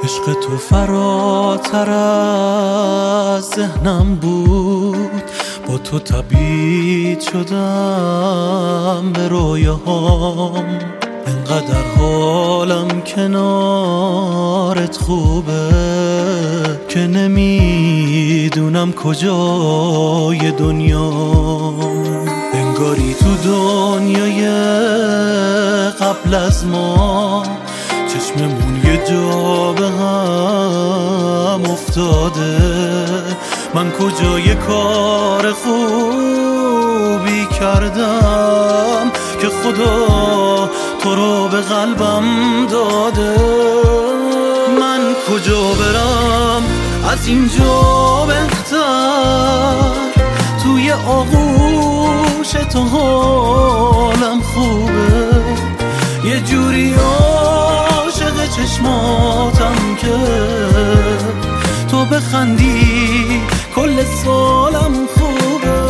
عشق تو فراتر از ذهنم بود، با تو تبعید شدم به رویاهام. انقدر حالم کنارت خوبه که نمیدونم کجای دنیام. انگاری تو دنیای قبل از ما چشممون یه جا به هم افتاده. من کجای کار خوبی کردم که خدا تو رو به قلبم داده؟ من کجا برم از اینجا بهتر؟ توی آغوش تو حالم خوبه، یه جوری عاشق چشماتم که تو بخندی کل سالم خوبه.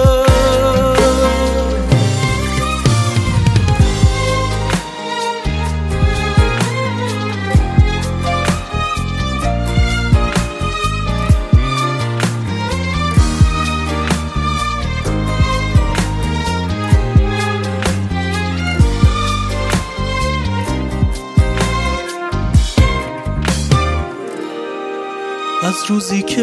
از روزی که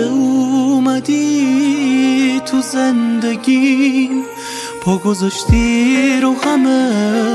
اومدی تو زندگیم، پا گذاشتی رو همه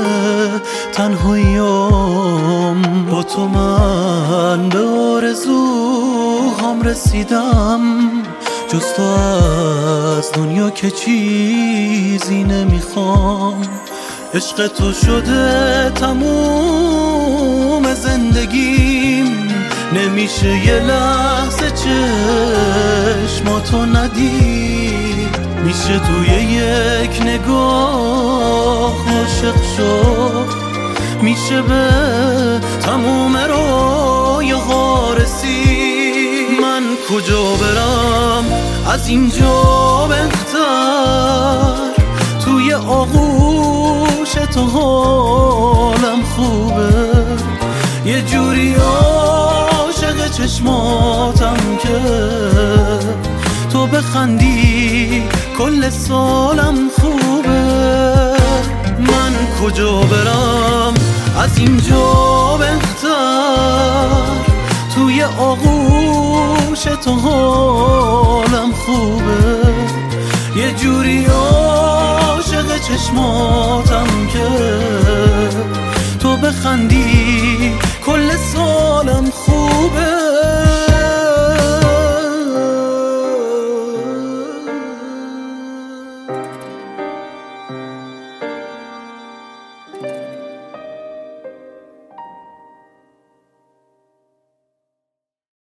تنهاییام. با تو من به آرزوهام رسیدم، جز تو از دنیا که چیزی نمیخوام. عشق تو شده تموم زندگیم، نمیشه یه لحظه چشماتو ندید. میشه توی یک نگاه عاشق شد، میشه به تموم رویاها رسید. من کجا برم از اینجا بهتر؟ توی آغوش تو حالم خوبه، یه جوری عاشق چشماتم که تو بخندی کل سالم خوبه. من کجا برم از اینجا بهتر؟ توی آغوش تو حالم خوبه، یه جوری عاشق چشماتم که تو بخندی کل سالم